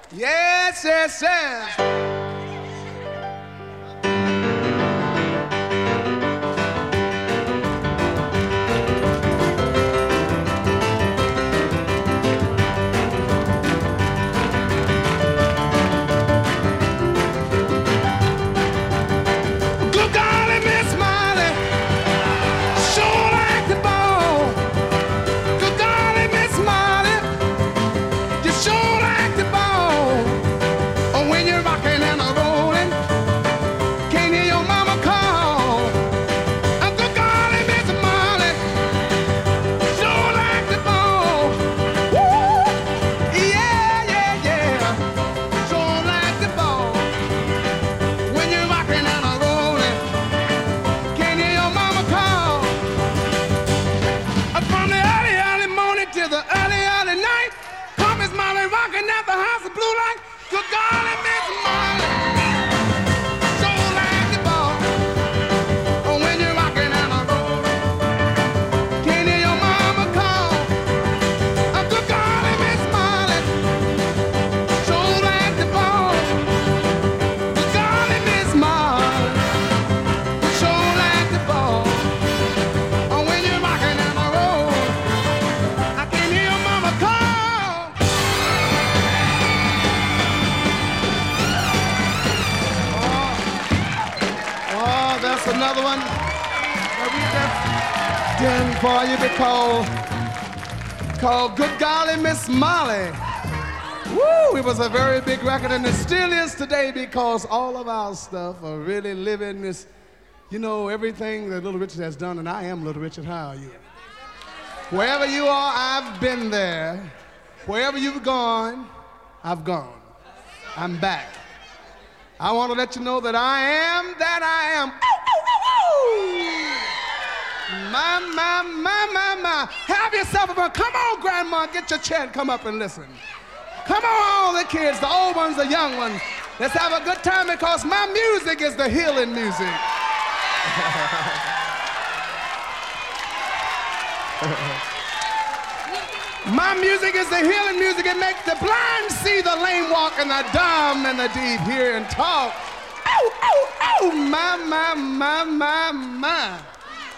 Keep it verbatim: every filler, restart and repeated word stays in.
Yes, yes, yes. Good golly, Miss Molly, sure like the ball. Good golly, Miss Molly, you sure like the ball. Oh, when you're rocking and a rolling, can't hear your mama call. Oh, good golly, Miss Molly, sure like the ball. Woo! Yeah, yeah, yeah, sure like the ball. When you're rocking and a rolling, can't hear your mama call. From the early, early morning to the early, early night, come Miss Molly rocking at the house of blue light. Good golly, Miss Molly, so like the ball. Oh, when you're rocking and a rolling, can't hear your mama call. Oh, good golly, Miss Molly, so like the ball. Good golly, Miss Molly, so like the ball. Oh, when you're rocking and a rolling, I can hear your mama call. Oh, that's another one that we just done for you because called Good Golly Miss Molly. Woo! It was a very big record, and it still is today because all of our stuff are really living this, you know, everything that Little Richard has done, and I am Little Richard. How are you? Wherever you are, I've been there. Wherever you've gone, I've gone. I'm back. I want to let you know that I am that I am. Ooh, ooh, ooh, ooh. My, my, my, my, my. Have yourself a fun. Come on, Grandma, get your chair and come up and listen. Come on, all the kids, the old ones, the young ones. Let's have a good time because my music is the healing music. My music is the healing music. It makes the blind see, the lame walk, and the dumb and the deaf hear and talk. Oh, oh, oh, my, my, my, my, my.